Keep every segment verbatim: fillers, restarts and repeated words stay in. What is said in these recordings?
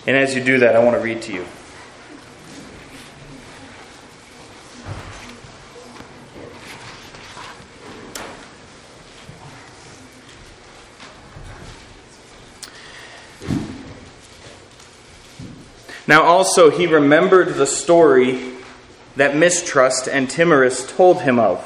And as you do that, I want to read to you. Now also he remembered the story that Mistrust and Timorous told him of,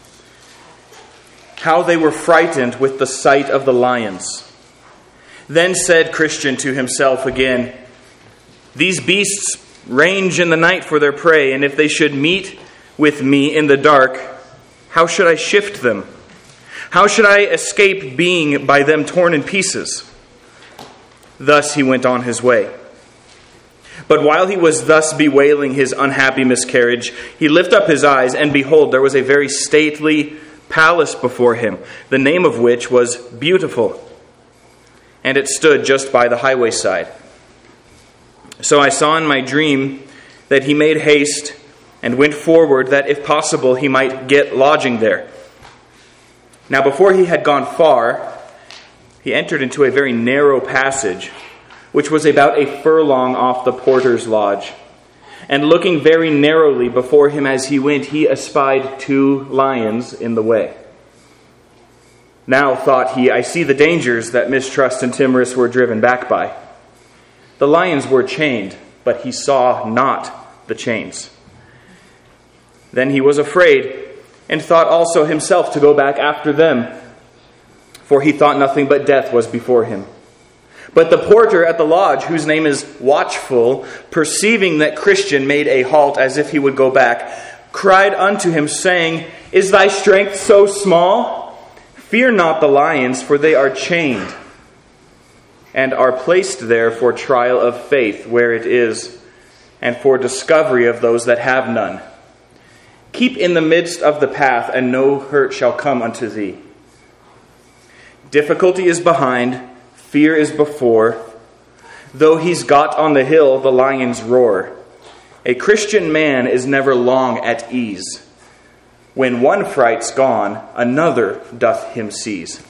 how they were frightened with the sight of the lions. Then said Christian to himself again, "These beasts range in the night for their prey, and if they should meet with me in the dark, how should I shift them? How should I escape being by them torn in pieces?" Thus he went on his way. But while he was thus bewailing his unhappy miscarriage, he lifted up his eyes, and behold, there was a very stately palace before him, the name of which was Beautiful, and it stood just by the highway side. So I saw in my dream that he made haste and went forward, that if possible he might get lodging there. Now before he had gone far, he entered into a very narrow passage, which was about a furlong off the porter's lodge. And looking very narrowly before him as he went, he espied two lions in the way. Now, thought he, I see the dangers that Mistrust and Timorous were driven back by. The lions were chained, but he saw not the chains. Then he was afraid, and thought also himself to go back after them, for he thought nothing but death was before him. But the porter at the lodge, whose name is Watchful, perceiving that Christian made a halt as if he would go back, cried unto him, saying, "Is thy strength so small? Fear not the lions, for they are chained, and are placed there for trial of faith where it is, and for discovery of those that have none. Keep in the midst of the path, and no hurt shall come unto thee. Difficulty is behind, fear is before. Though he's got on the hill, the lions roar. A Christian man is never long at ease. When one fright's gone, another doth him seize."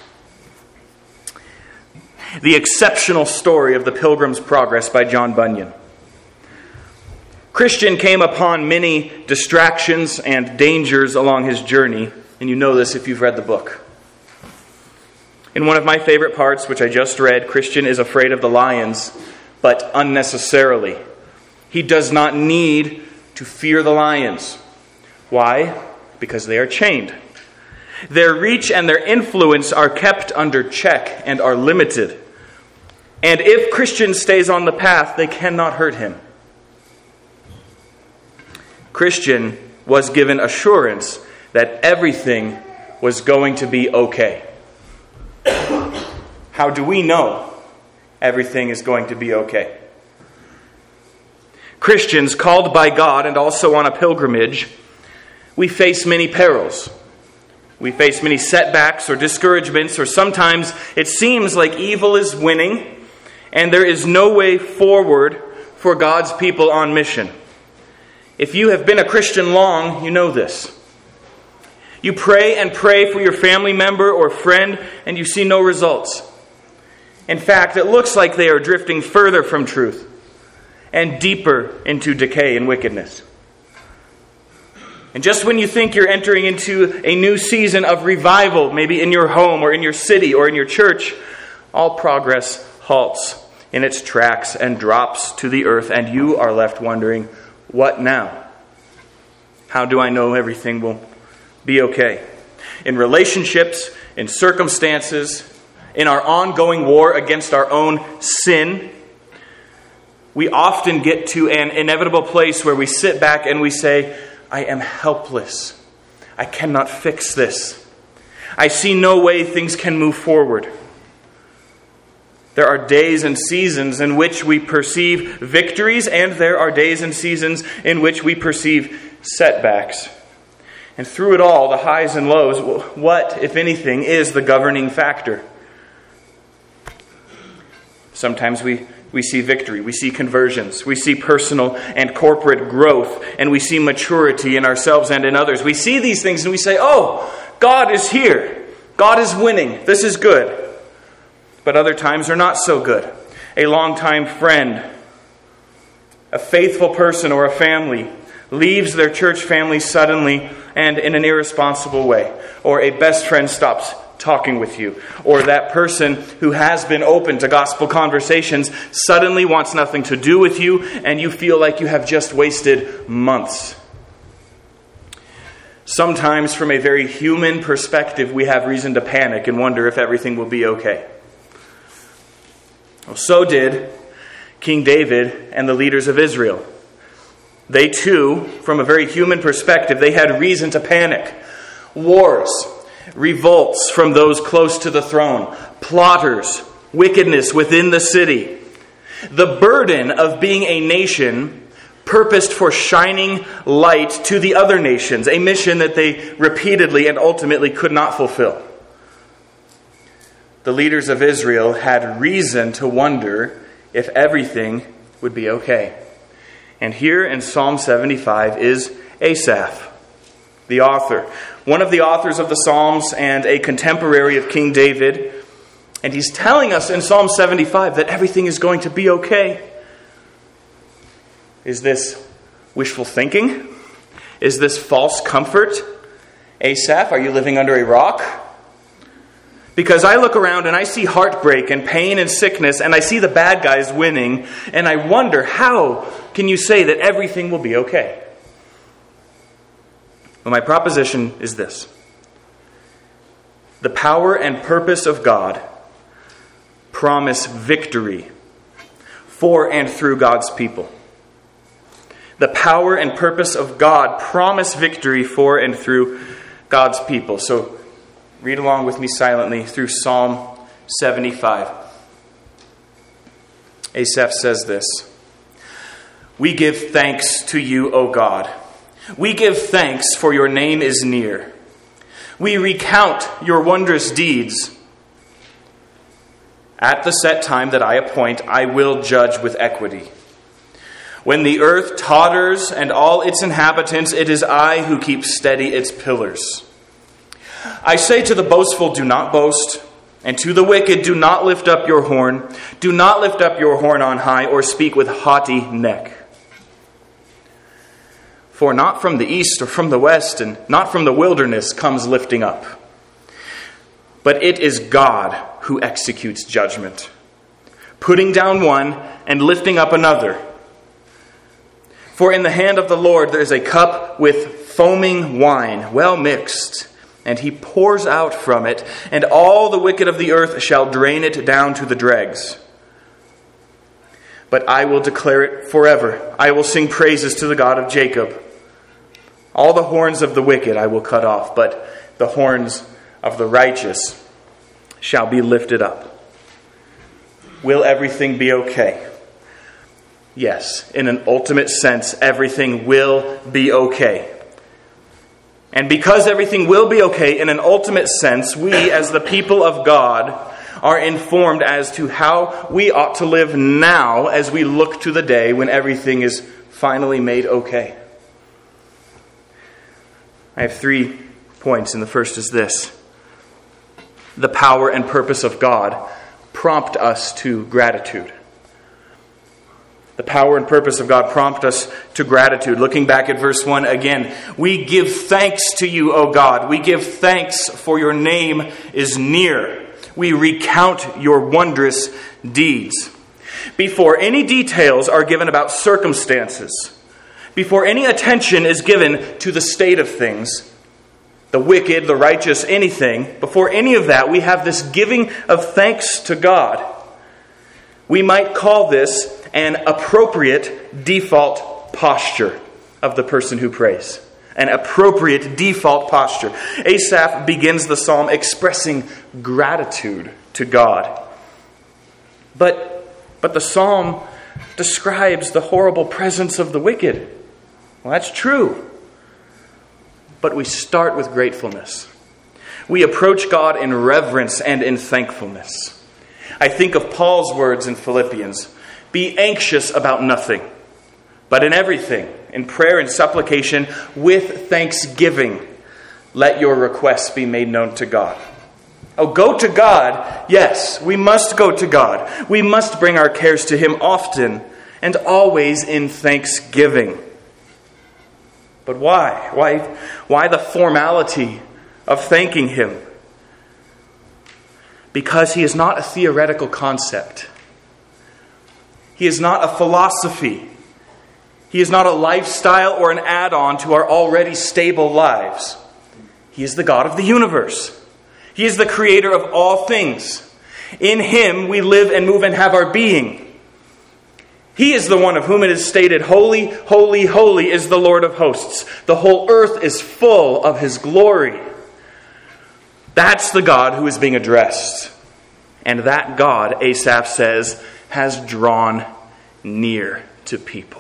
The exceptional story of the Pilgrim's Progress by John Bunyan. Christian came upon many distractions and dangers along his journey, and you know this if you've read the book. In one of my favorite parts, which I just read, Christian is afraid of the lions, but unnecessarily. He does not need to fear the lions. Why? Because they are chained. Their reach and their influence are kept under check and are limited. And if Christian stays on the path, they cannot hurt him. Christian was given assurance that everything was going to be okay. How do we know everything is going to be okay? Christians called by God and also on a pilgrimage, we face many perils. We face many setbacks or discouragements, or sometimes it seems like evil is winning and there is no way forward for God's people on mission. If you have been a Christian long, you know this. You pray and pray for your family member or friend, and you see no results. In fact, it looks like they are drifting further from truth and deeper into decay and wickedness. And just when you think you're entering into a new season of revival, maybe in your home or in your city or in your church, all progress halts in its tracks and drops to the earth, and you are left wondering, what now? How do I know everything will be okay? In relationships, in circumstances, in our ongoing war against our own sin, we often get to an inevitable place where we sit back and we say, I am helpless. I cannot fix this. I see no way things can move forward. There are days and seasons in which we perceive victories, and there are days and seasons in which we perceive setbacks. And through it all, the highs and lows, what, if anything, is the governing factor? Sometimes we, we see victory, we see conversions, we see personal and corporate growth, and we see maturity in ourselves and in others. We see these things and we say, oh, God is here. God is winning. This is good. But other times are not so good. a longtime friend, a faithful person, or a family leaves their church family suddenly and in an irresponsible way, or a best friend stops talking with you, or that person who has been open to gospel conversations suddenly wants nothing to do with you, and you feel like you have just wasted months. Sometimes, from a very human perspective, we have reason to panic and wonder if everything will be okay. Well, so did King David and the leaders of Israel. They too, from a very human perspective, they had reason to panic. Wars, revolts from those close to the throne, plotters, wickedness within the city. The burden of being a nation purposed for shining light to the other nations, a mission that they repeatedly and ultimately could not fulfill. The leaders of Israel had reason to wonder if everything would be okay. And here in Psalm seventy-five is Asaph, the author, one of the authors of the Psalms and a contemporary of King David. And he's telling us in Psalm seventy-five that everything is going to be okay. Is this wishful thinking? Is this false comfort? Asaph, are you living under a rock? Because I look around and I see heartbreak and pain and sickness, and I see the bad guys winning, and I wonder, how can you say that everything will be okay? Well, my proposition is this. The power and purpose of God promise victory for and through God's people. The power and purpose of God promise victory for and through God's people. So read along with me silently through Psalm seventy-five. Asaph says this: "We give thanks to you, O God. We give thanks, for your name is near. We recount your wondrous deeds. At the set time that I appoint, I will judge with equity. When the earth totters and all its inhabitants, it is I who keep steady its pillars. I say to the boastful, do not boast, and to the wicked, do not lift up your horn. Do not lift up your horn on high, or speak with haughty neck. For not from the east or from the west, and not from the wilderness comes lifting up. But it is God who executes judgment, putting down one and lifting up another. For in the hand of the Lord there is a cup with foaming wine, well mixed, and he pours out from it, and all the wicked of the earth shall drain it down to the dregs. But I will declare it forever. I will sing praises to the God of Jacob. All the horns of the wicked I will cut off, but the horns of the righteous shall be lifted up." Will everything be okay? Yes, in an ultimate sense, everything will be okay. And because everything will be okay, in an ultimate sense, we, as the people of God, are informed as to how we ought to live now as we look to the day when everything is finally made okay. I have three points, and the first is this. The power and purpose of God prompt us to gratitude. The power and purpose of God prompt us to gratitude. Looking back at verse one again, we give thanks to you, O God. We give thanks, for your name is near. We recount your wondrous deeds. Before any details are given about circumstances, before any attention is given to the state of things, the wicked, the righteous, anything, before any of that, we have this giving of thanks to God. We might call this an appropriate default posture of the person who prays. An appropriate default posture. Asaph begins the psalm expressing gratitude to God. But, but the psalm describes the horrible presence of the wicked. Well, that's true. But we start with gratefulness. We approach God in reverence and in thankfulness. I think of Paul's words in Philippians. Be anxious about nothing, but in everything, in prayer and supplication, with thanksgiving, let your requests be made known to God. Oh, go to God. Yes, we must go to God. We must bring our cares to Him often and always in thanksgiving. But why? Why, why the formality of thanking Him? Because He is not a theoretical concept. He is not a philosophy. He is not a lifestyle or an add-on to our already stable lives. He is the God of the universe. He is the creator of all things. In Him we live and move and have our being. He is the one of whom it is stated, "Holy, holy, holy is the Lord of hosts. The whole earth is full of His glory." That's the God who is being addressed. And that God, Asaph says, has drawn near to people.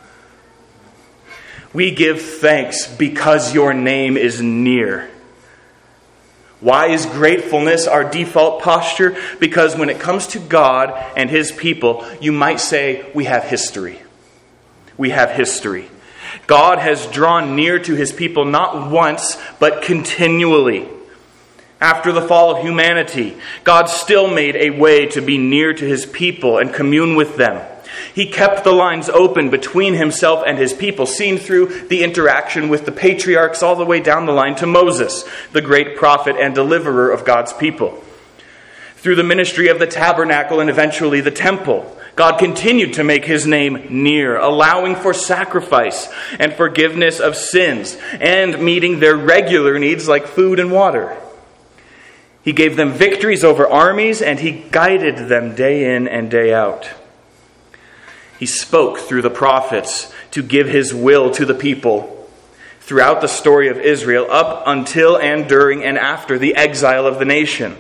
We give thanks because your name is near. Why is gratefulness our default posture? Because when it comes to God and His people, you might say we have history. We have history. God has drawn near to His people not once, but continually. After the fall of humanity, God still made a way to be near to His people and commune with them. He kept the lines open between Himself and His people, seen through the interaction with the patriarchs all the way down the line to Moses, the great prophet and deliverer of God's people. Through the ministry of the tabernacle and eventually the temple, God continued to make His name near, allowing for sacrifice and forgiveness of sins and meeting their regular needs like food and water. He gave them victories over armies and He guided them day in and day out. He spoke through the prophets to give His will to the people throughout the story of Israel, up until and during and after the exile of the nation.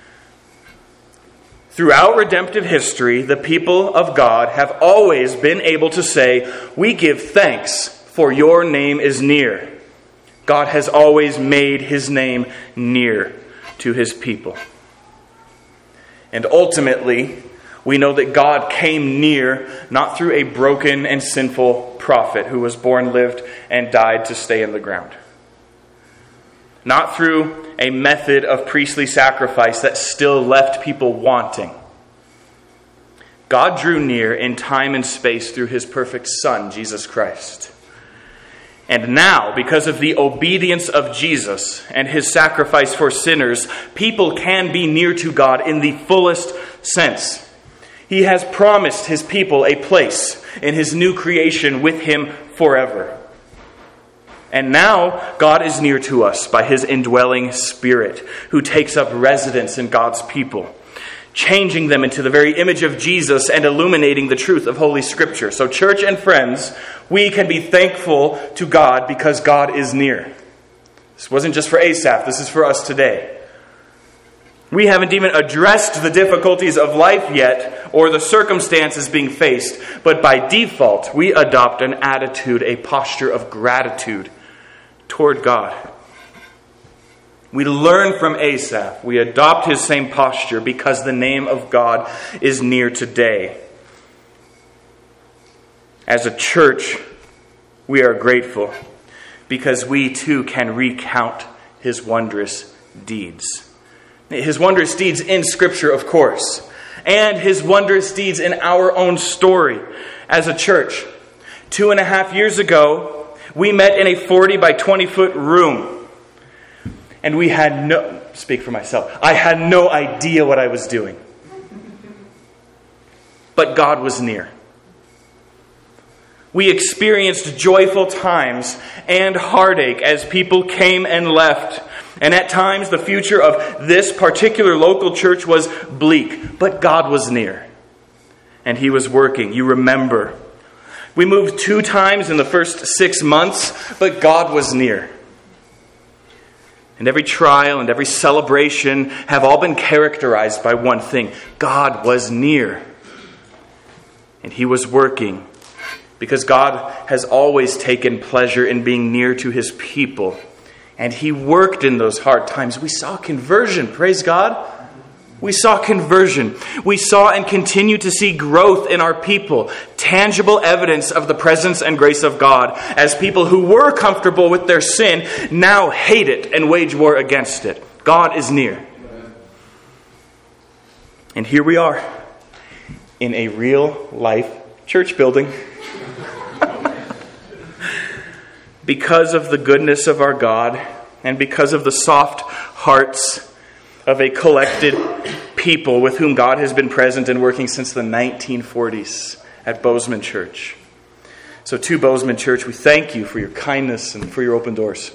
Throughout redemptive history, the people of God have always been able to say, "We give thanks, for your name is near." God has always made His name near to His people. And ultimately, we know that God came near not through a broken and sinful prophet who was born, lived, and died to stay in the ground. Not through a method of priestly sacrifice that still left people wanting. God drew near in time and space through His perfect Son, Jesus Christ. And now, because of the obedience of Jesus and His sacrifice for sinners, people can be near to God in the fullest sense. He has promised His people a place in His new creation with Him forever. And now God is near to us by His indwelling Spirit, who takes up residence in God's people, changing them into the very image of Jesus and illuminating the truth of Holy Scripture. So church and friends, we can be thankful to God because God is near. This wasn't just for Asaph, this is for us today. We haven't even addressed the difficulties of life yet or the circumstances being faced, but by default, we adopt an attitude, a posture of gratitude toward God. We learn from Asaph. We adopt his same posture because the name of God is near today. As a church, we are grateful because we too can recount His wondrous deeds. His wondrous deeds in Scripture, of course, and His wondrous deeds in our own story as a church. Two and a half years ago, we met in a forty by twenty foot room. And we had no, speak for myself, I had no idea what I was doing. But God was near. We experienced joyful times and heartache as people came and left. And at times the future of this particular local church was bleak. But God was near. And He was working. You remember. We moved two times in the first six months, but God was near. And every trial and every celebration have all been characterized by one thing. God was near. And He was working. Because God has always taken pleasure in being near to His people. And He worked in those hard times. We saw conversion. Praise God. We saw conversion. We saw and continue to see growth in our people. Tangible evidence of the presence and grace of God. As people who were comfortable with their sin now hate it and wage war against it. God is near. And here we are in a real life church building. Because of the goodness of our God and because of the soft hearts of a collected people with whom God has been present and working since the nineteen forties at Bozeman Church. So to Bozeman Church, we thank you for your kindness and for your open doors.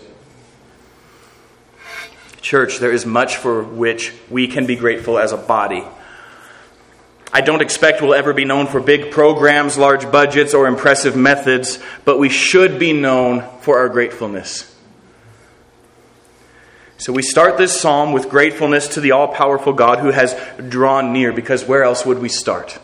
Church, there is much for which we can be grateful as a body. I don't expect we'll ever be known for big programs, large budgets, or impressive methods, but we should be known for our gratefulness. So we start this psalm with gratefulness to the all-powerful God who has drawn near, because where else would we start?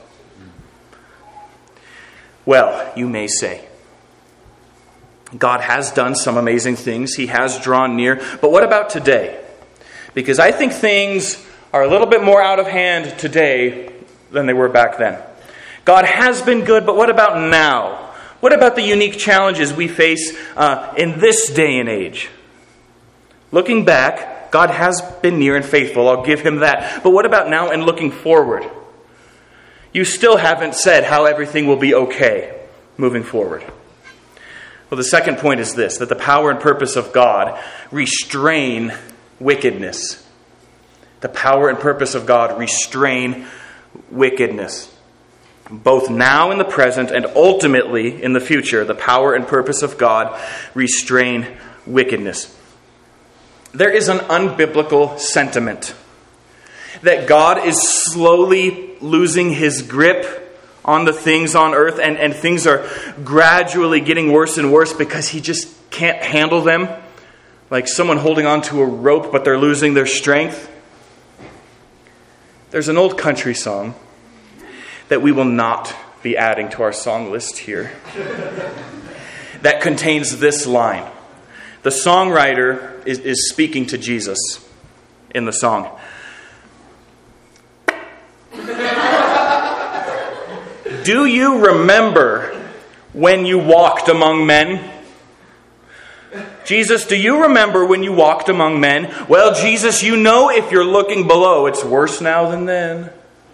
Well, you may say, God has done some amazing things. He has drawn near. But what about today? Because I think things are a little bit more out of hand today than they were back then. God has been good, but what about now? What about the unique challenges we face uh, in this day and age? Looking back, God has been near and faithful. I'll give him that. But what about now and looking forward? You still haven't said how everything will be okay moving forward. Well, the second point is this, that the power and purpose of God restrain wickedness. The power and purpose of God restrain wickedness. Both now in the present and ultimately in the future, the power and purpose of God restrain wickedness. There is an unbiblical sentiment that God is slowly losing his grip on the things on earth and, and things are gradually getting worse and worse because he just can't handle them. Like someone holding on to a rope, but they're losing their strength. There's an old country song that we will not be adding to our song list here that contains this line. The songwriter is, is speaking to Jesus in the song. Do you remember when you walked among men? Jesus, do you remember when you walked among men? Well, Jesus, you know if you're looking below, it's worse now than then.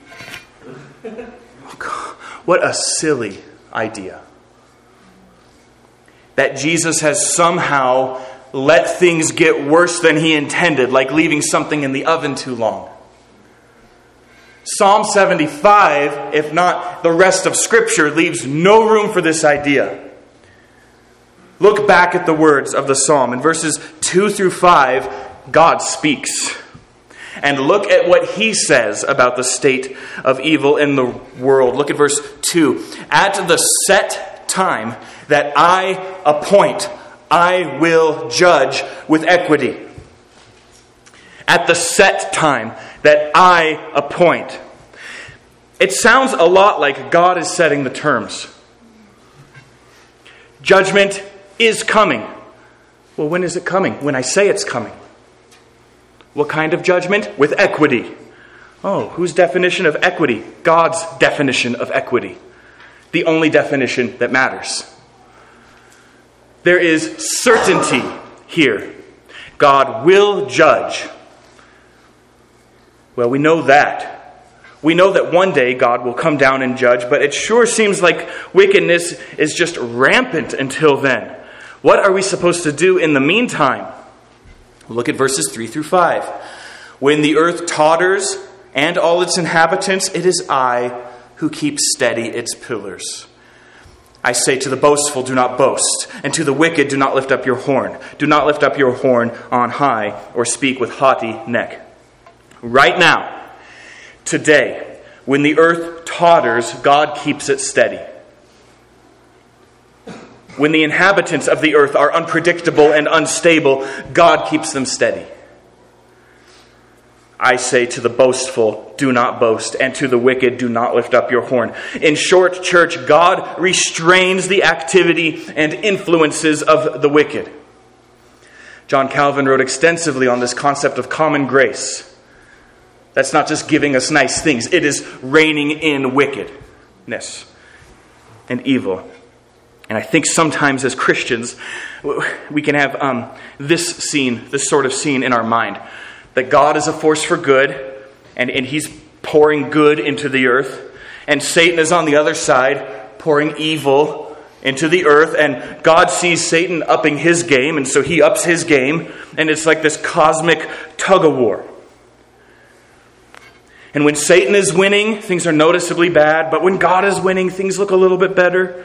What a silly idea. That Jesus has somehow let things get worse than he intended, like leaving something in the oven too long. Psalm seventy-five, if not the rest of Scripture, leaves no room for this idea. Look back at the words of the psalm. In verses two through five, God speaks. And look at what he says about the state of evil in the world. Look at verse two. At the set time that I appoint, I will judge with equity. At the set time that I appoint. It sounds a lot like God is setting the terms. Judgment is coming. Well, when is it coming? When I say it's coming. What kind of judgment? With equity. Oh, whose definition of equity? God's definition of equity. The only definition that matters. There is certainty here. God will judge. Well, we know that. We know that one day God will come down and judge, but it sure seems like wickedness is just rampant until then. What are we supposed to do in the meantime? Look at verses three through five. When the earth totters and all its inhabitants, it is I who keep steady its pillars. I say to the boastful, do not boast, and to the wicked, do not lift up your horn. Do not lift up your horn on high, or speak with haughty neck. Right now, today, when the earth totters, God keeps it steady. When the inhabitants of the earth are unpredictable and unstable, God keeps them steady. I say to the boastful, do not boast, and to the wicked, do not lift up your horn. In short, church, God restrains the activity and influences of the wicked. John Calvin wrote extensively on this concept of common grace. That's not just giving us nice things. It is reining in wickedness and evil. And I think sometimes as Christians, we can have um, this scene, this sort of scene in our mind. That God is a force for good, and, and he's pouring good into the earth, and Satan is on the other side, pouring evil into the earth, and God sees Satan upping his game, and so he ups his game, and it's like this cosmic tug-of-war. And when Satan is winning, things are noticeably bad, but when God is winning, things look a little bit better.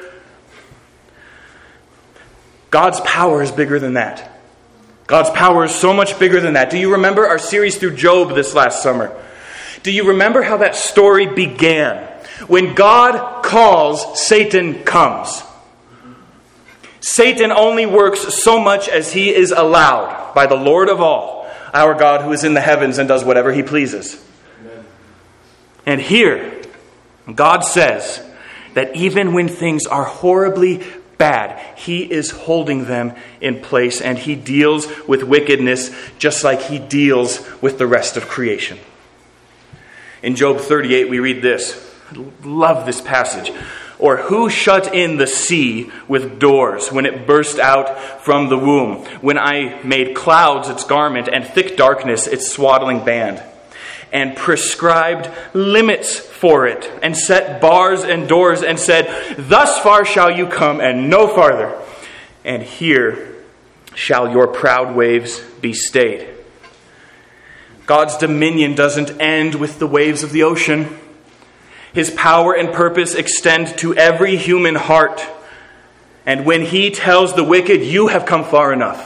God's power is bigger than that. God's power is so much bigger than that. Do you remember our series through Job this last summer? Do you remember how that story began? When God calls, Satan comes. Satan only works so much as he is allowed by the Lord of all, our God who is in the heavens and does whatever he pleases. Amen. And here, God says that even when things are horribly bad, he is holding them in place, and he deals with wickedness just like he deals with the rest of creation. In Job thirty-eight, we read this. I love this passage. Or who shut in the sea with doors when it burst out from the womb? When I made clouds its garment and thick darkness its swaddling band, and prescribed limits for it, and set bars and doors, and said, thus far shall you come and no farther, and here shall your proud waves be stayed. God's dominion doesn't end with the waves of the ocean. His power and purpose extend to every human heart. And when he tells the wicked, you have come far enough,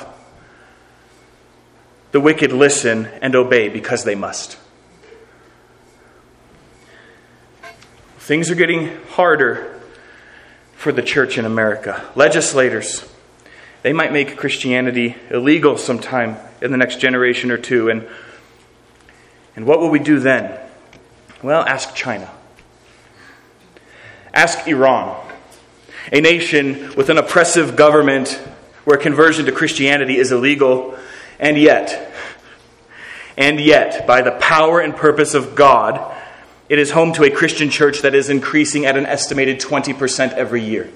the wicked listen and obey because they must. Things are getting harder for the church in America. Legislators, they might make Christianity illegal sometime in the next generation or two. And, and what will we do then? Well, ask China. Ask Iran, a nation with an oppressive government where conversion to Christianity is illegal, and yet, and yet, by the power and purpose of God, it is home to a Christian church that is increasing at an estimated twenty percent every year.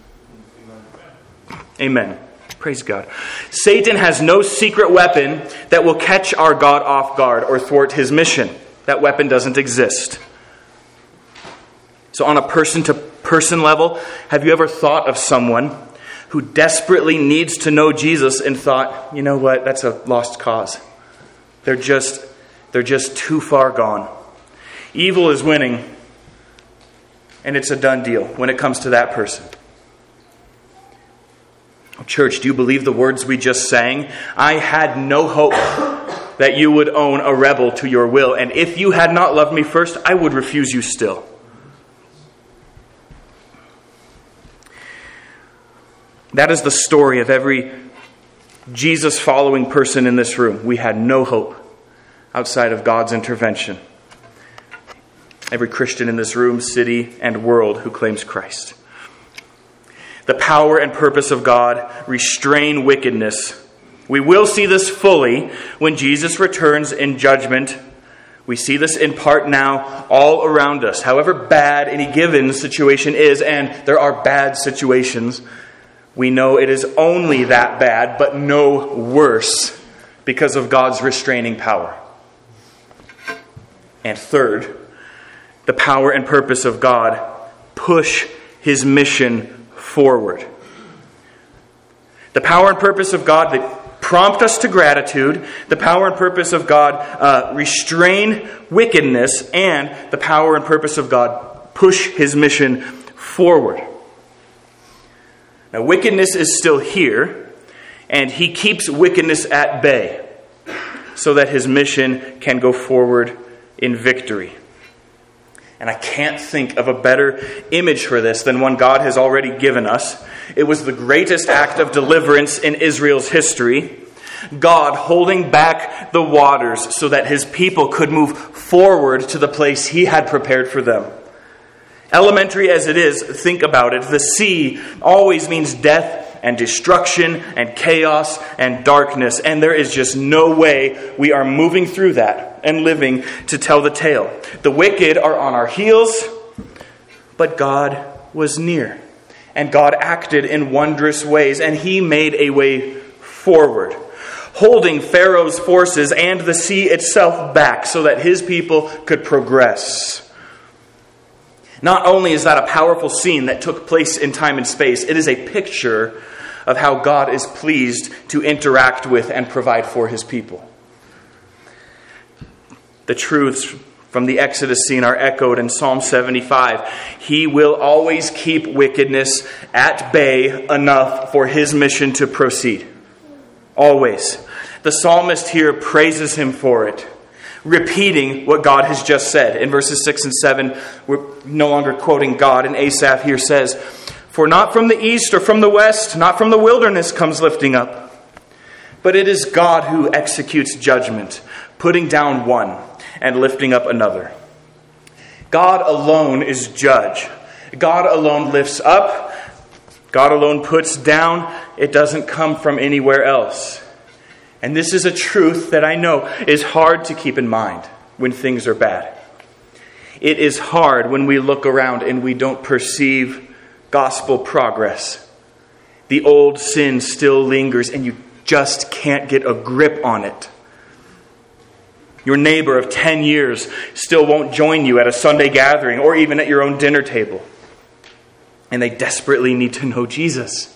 Amen. Praise God. Satan has no secret weapon that will catch our God off guard or thwart his mission. That weapon doesn't exist. So on a person-to-person level, have you ever thought of someone who desperately needs to know Jesus and thought, you know what, that's a lost cause. They're just, they're just too far gone. Evil is winning, and it's a done deal when it comes to that person. Church, do you believe the words we just sang? I had no hope that you would own a rebel to your will, and if you had not loved me first, I would refuse you still. That is the story of every Jesus-following person in this room. We had no hope outside of God's intervention. Every Christian in this room, city, and world who claims Christ. The power and purpose of God restrain wickedness. We will see this fully when Jesus returns in judgment. We see this in part now all around us. However bad any given situation is, and there are bad situations, we know it is only that bad, but no worse, because of God's restraining power. And third, the power and purpose of God push his mission forward. The power and purpose of God that prompt us to gratitude, the power and purpose of God uh, restrain wickedness, and the power and purpose of God push his mission forward. Now, wickedness is still here, and he keeps wickedness at bay so that his mission can go forward in victory. And I can't think of a better image for this than one God has already given us. It was the greatest act of deliverance in Israel's history. God holding back the waters so that his people could move forward to the place he had prepared for them. Elementary as it is, think about it. The sea always means death and destruction and chaos and darkness. And there is just no way we are moving through that and living to tell the tale. The wicked are on our heels, but God was near. And God acted in wondrous ways, and he made a way forward. holding Pharaoh's forces and the sea itself back so that his people could progress. Not only is that a powerful scene that took place in time and space, it is a picture of how God is pleased to interact with and provide for his people. The truths from the Exodus scene are echoed in Psalm seventy-five. He will always keep wickedness at bay enough for his mission to proceed. Always. The psalmist here praises him for it, repeating what God has just said. In verses six and seven, we're no longer quoting God, and Asaph here says, "For not from the east or from the west, not from the wilderness comes lifting up, but it is God who executes judgment, putting down one and lifting up another." God alone is judge. God alone lifts up. God alone puts down. It doesn't come from anywhere else. And this is a truth that I know is hard to keep in mind when things are bad. It is hard when we look around and we don't perceive gospel progress. The old sin still lingers and you just can't get a grip on it. Your neighbor of ten years still won't join you at a Sunday gathering or even at your own dinner table. And they desperately need to know Jesus.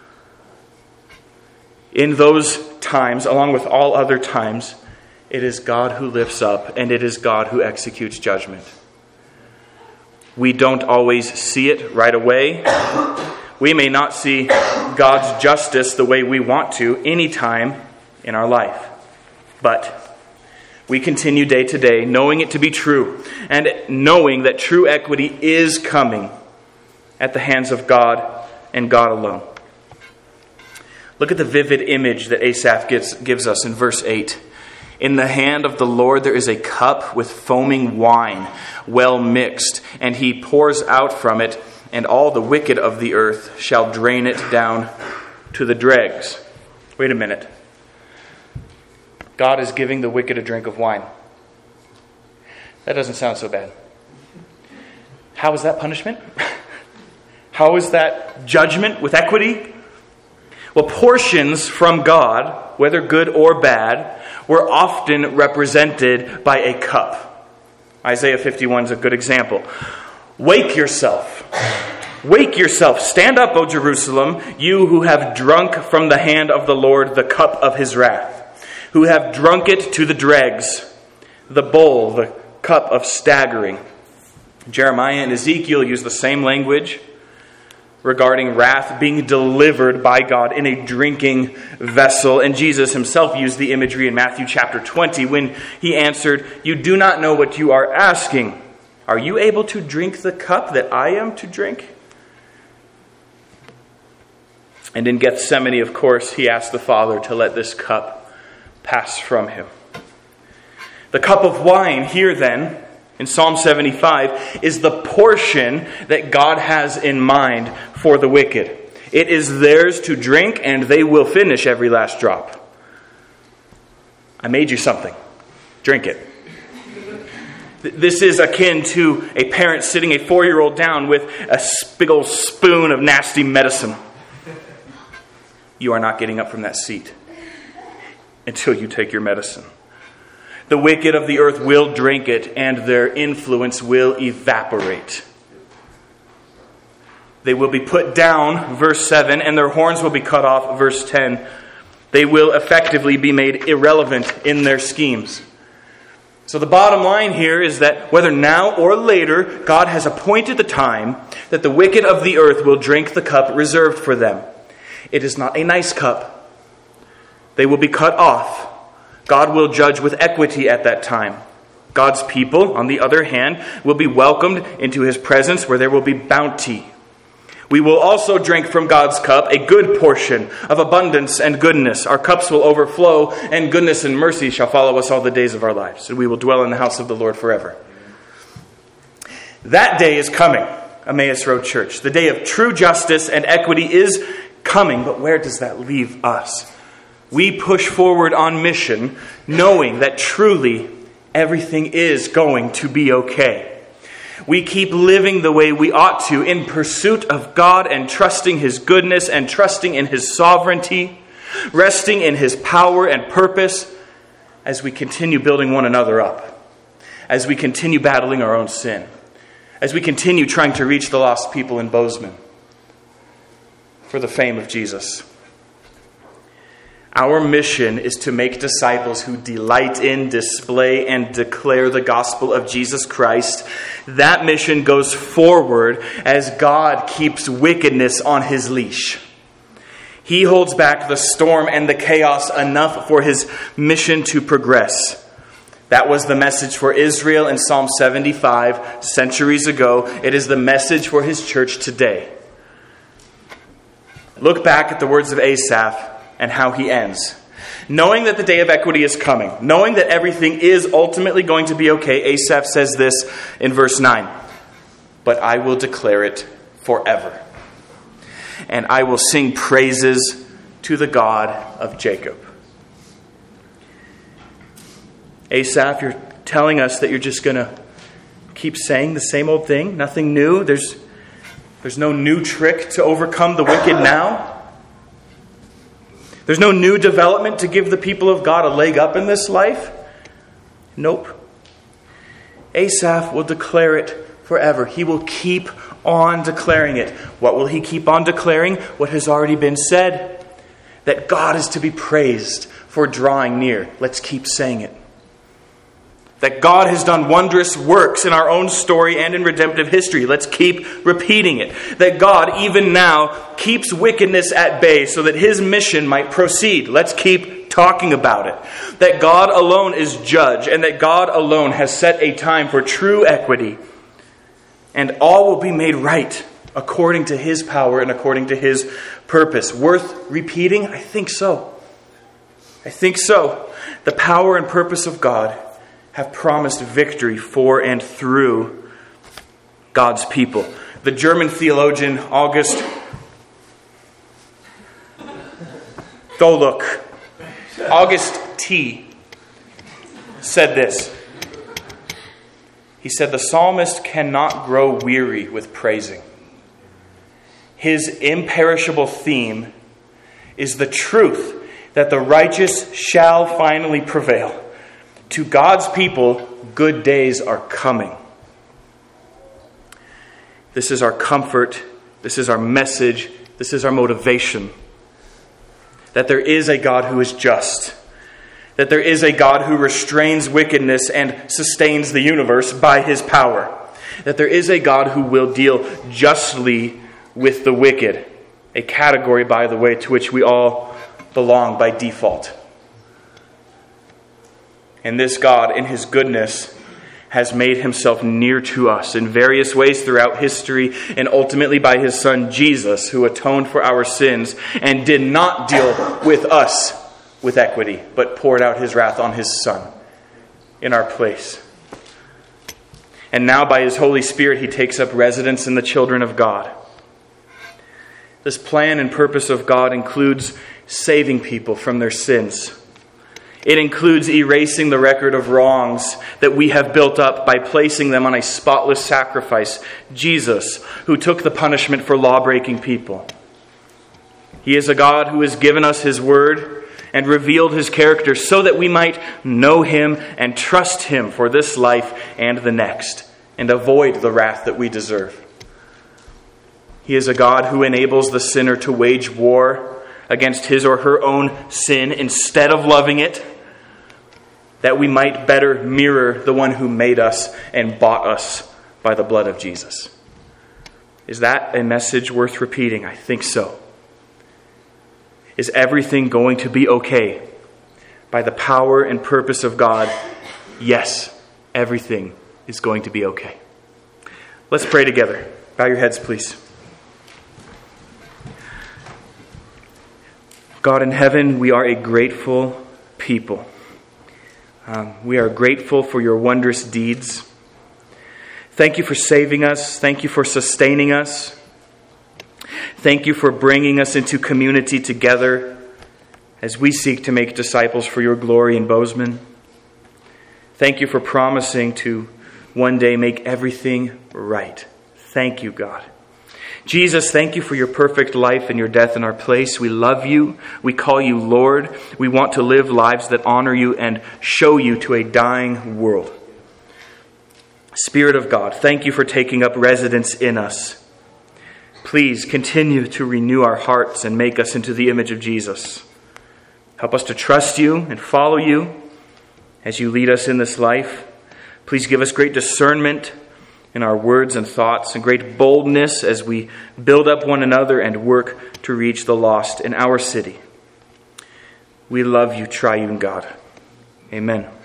In those times, along with all other times, it is God who lifts up and it is God who executes judgment. We don't always see it right away. We may not see God's justice the way we want to any time in our life. But we continue day to day, knowing it to be true, and knowing that true equity is coming at the hands of God and God alone. Look at the vivid image that Asaph gives, gives us in verse eight. "In the hand of the Lord there is a cup with foaming wine, well mixed, and he pours out from it, and all the wicked of the earth shall drain it down to the dregs." Wait a minute. God is giving the wicked a drink of wine. That doesn't sound so bad. How is that punishment? How is that judgment with equity? Well, portions from God, whether good or bad, were often represented by a cup. Isaiah fifty-one is a good example. "Wake yourself. Wake yourself. Stand up, O Jerusalem, you who have drunk from the hand of the Lord the cup of his wrath, who have drunk it to the dregs, the bowl, the cup of staggering." Jeremiah and Ezekiel use the same language regarding wrath being delivered by God in a drinking vessel. And Jesus himself used the imagery in Matthew chapter twenty when he answered, "You do not know what you are asking. Are you able to drink the cup that I am to drink?" And in Gethsemane, of course, he asked the Father to let this cup pass from him. The cup of wine here then, in Psalm seventy-five, is the portion that God has in mind for the wicked. It is theirs to drink, and they will finish every last drop. I made you something. Drink it. This is akin to a parent sitting a four-year-old down with a big old spoon of nasty medicine. You are not getting up from that seat until you take your medicine. The wicked of the earth will drink it, and their influence will evaporate. They will be put down, verse seven, and their horns will be cut off, verse ten. They will effectively be made irrelevant in their schemes. So the bottom line here is that whether now or later, God has appointed the time that the wicked of the earth will drink the cup reserved for them. It is not a nice cup. They will be cut off. God will judge with equity at that time. God's people, on the other hand, will be welcomed into his presence where there will be bounty. We will also drink from God's cup a good portion of abundance and goodness. Our cups will overflow, and goodness and mercy shall follow us all the days of our lives, and we will dwell in the house of the Lord forever. That day is coming, Emmaus Road Church. The day of true justice and equity is coming, but where does that leave us? We push forward on mission, knowing that truly everything is going to be okay. We keep living the way we ought to in pursuit of God and trusting his goodness and trusting in his sovereignty. resting in his power and purpose as we continue building one another up, as we continue battling our own sin, as we continue trying to reach the lost people in Bozeman for the fame of Jesus. Our mission is to make disciples who delight in, display, and declare the gospel of Jesus Christ. That mission goes forward as God keeps wickedness on his leash. He holds back the storm and the chaos enough for his mission to progress. That was the message for Israel in Psalm seventy-five centuries ago. It is the message for his church today. Look back at the words of Asaph and how he ends. Knowing that the day of equity is coming, knowing that everything is ultimately going to be okay, Asaph says this in verse nine. But I will declare it forever, and I will sing praises to the God of Jacob. Asaph, you're telling us that you're just going to keep saying the same old thing, nothing new. There's, there's no new trick to overcome the wicked now. There's no new development to give the people of God a leg up in this life. Nope. Asaph will declare it forever. He will keep on declaring it. What will he keep on declaring? What has already been said. That God is to be praised for drawing near. Let's keep saying it. That God has done wondrous works in our own story and in redemptive history. Let's keep repeating it. That God, even now, keeps wickedness at bay so that his mission might proceed. Let's keep talking about it. That God alone is judge, and that God alone has set a time for true equity. And all will be made right according to his power and according to his purpose. Worth repeating? I think so. I think so. The power and purpose of God have promised victory for and through God's people. The German theologian August Tholuck, August T, said this. He said, the psalmist cannot grow weary with praising. His imperishable theme is the truth that the righteous shall finally prevail. To God's people, good days are coming. This is our comfort. This is our message. This is our motivation. That there is a God who is just. That there is a God who restrains wickedness and sustains the universe by his power. That there is a God who will deal justly with the wicked. A category, by the way, to which we all belong by default. And this God, in his goodness, has made himself near to us in various ways throughout history, and ultimately by his Son Jesus, who atoned for our sins and did not deal with us with equity, but poured out his wrath on his Son in our place. And now by his Holy Spirit, he takes up residence in the children of God. This plan and purpose of God includes saving people from their sins. It includes erasing the record of wrongs that we have built up by placing them on a spotless sacrifice, Jesus, who took the punishment for law-breaking people. He is a God who has given us his word and revealed his character so that we might know him and trust him for this life and the next, and avoid the wrath that we deserve. He is a God who enables the sinner to wage war against his or her own sin instead of loving it, that we might better mirror the one who made us and bought us by the blood of Jesus. Is that a message worth repeating? I think so. Is everything going to be okay by the power and purpose of God? Yes, everything is going to be okay. Let's pray together. Bow your heads, please. God in heaven, we are a grateful people. Um, we are grateful for your wondrous deeds. Thank you for saving us. Thank you for sustaining us. Thank you for bringing us into community together as we seek to make disciples for your glory in Bozeman. Thank you for promising to one day make everything right. Thank you, God. Jesus, thank you for your perfect life and your death in our place. We love you. We call you Lord. We want to live lives that honor you and show you to a dying world. Spirit of God, thank you for taking up residence in us. Please continue to renew our hearts and make us into the image of Jesus. Help us to trust you and follow you as you lead us in this life. Please give us great discernment in our words and thoughts and great boldness as we build up one another and work to reach the lost in our city. We love you, triune God. Amen.